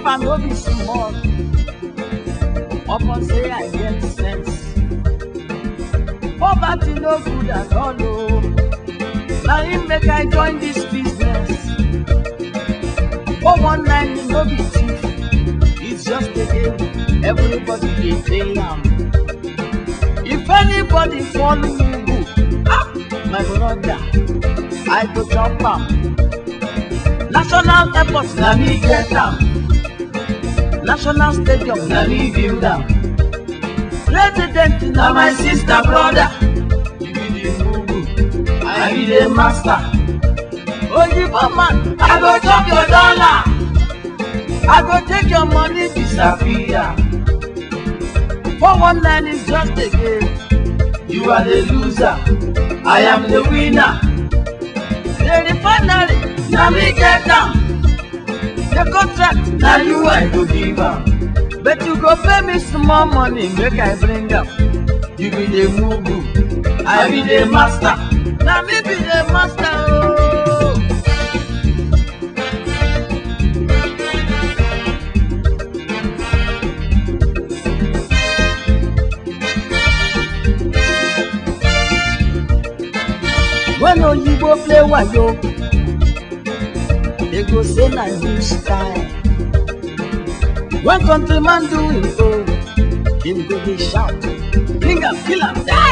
suffer no be small. Upon say I get sense. Poverty no good at all. Oh. Now him make I join this business. 419 no be thief. It's just a game. Everybody dey play am. If anybody follow me good, my brother, I go jump am. National airport na me get am. National stadium na me build am. President na my sister brother. You be the mugu, I be the master. Oyibo man, I go chop your dollar. I go take your money disappear. 419 is just a game. You are the loser, I am the winner. The refinery, na me get am. The contract, na you I go give am. But you go pay me small money, make I bring am. You be the mugu, I be the master. Na me be the master, oh. When Oyibo play wayo, they go say na new style. When countryman do him own, him go dey shout, bring am, kill am, die.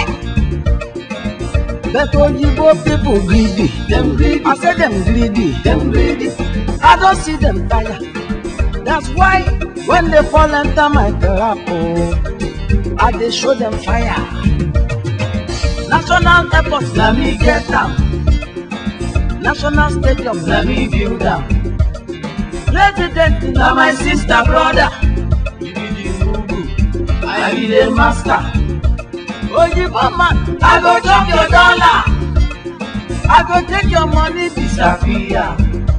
But Oyibo people greedy, them greedy. I say them greedy, them greedy. I don't see them tire. That's why when they fall enter my trap, oh, I dey show them fire. National airport na me get am. National stadium na me build am. President na my sister brother. You be the mugu, I be the master. Oyibo man, I go chop your dollar. I go take your money disappear.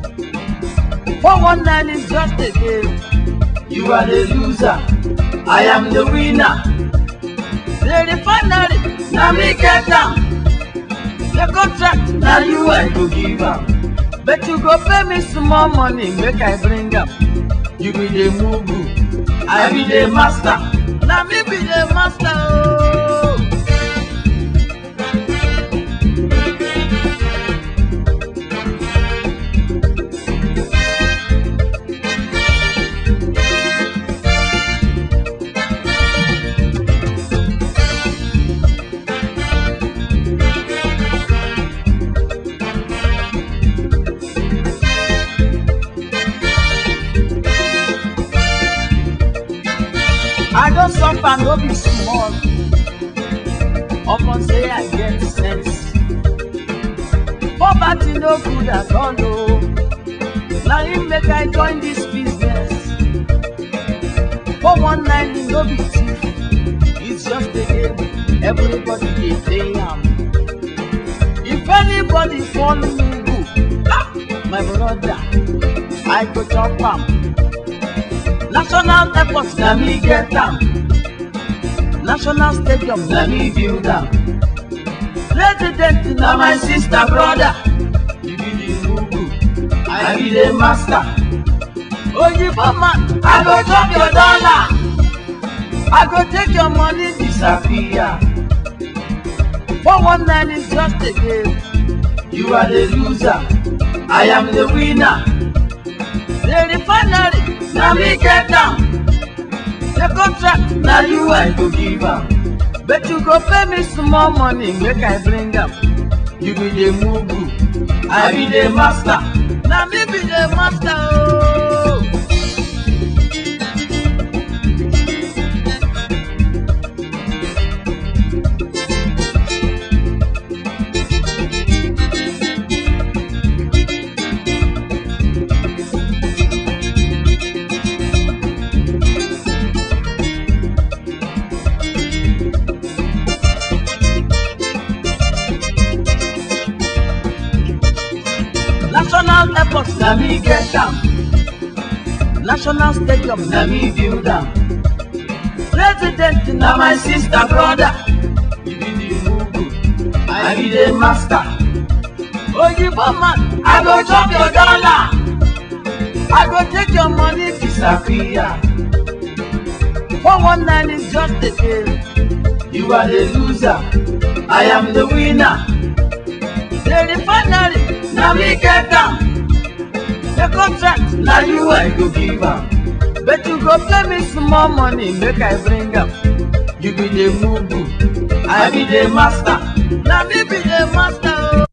419 is just a game. You are the loser, I am the winner. The refinery, na me get am. The contract, na you I go give am. But you go pay me small money, make I bring am. You be the mugu, I be the master. Na me be the master, oh. I don't suffer no be small. Upon say I get sense. Poverty no good at all. Oh. Now him make I join this business. 419 no be thief. It's just a game. Everybody dey play am. If anybody follow me good, my brother, I go chop am. National airport na me get am. National stadium na me build am. President na my sister brother. You be the mugu, I be the master. Oyibo man, I go chop your dollar. I go take your money disappear. 419 is just a game. You are the loser, I am the winner. The refinery, na me get am. The contract, na you I go give am. But you go pay me small money, make I bring am. You be the mugu, I be the master. Na me be the master, oh. National airport na me get am. National stadium na me build am. President na my sister brother. You be the mugu, I be the master. Oyibo man, I go chop your dollar. I go take your money disappear. 419 is just a game. You are the loser, I am the winner. The refinery, now me get down. The contract, now you I go give am. But you go pay me small money, make I bring am. You be the mugu, I be the master. Now me be the master.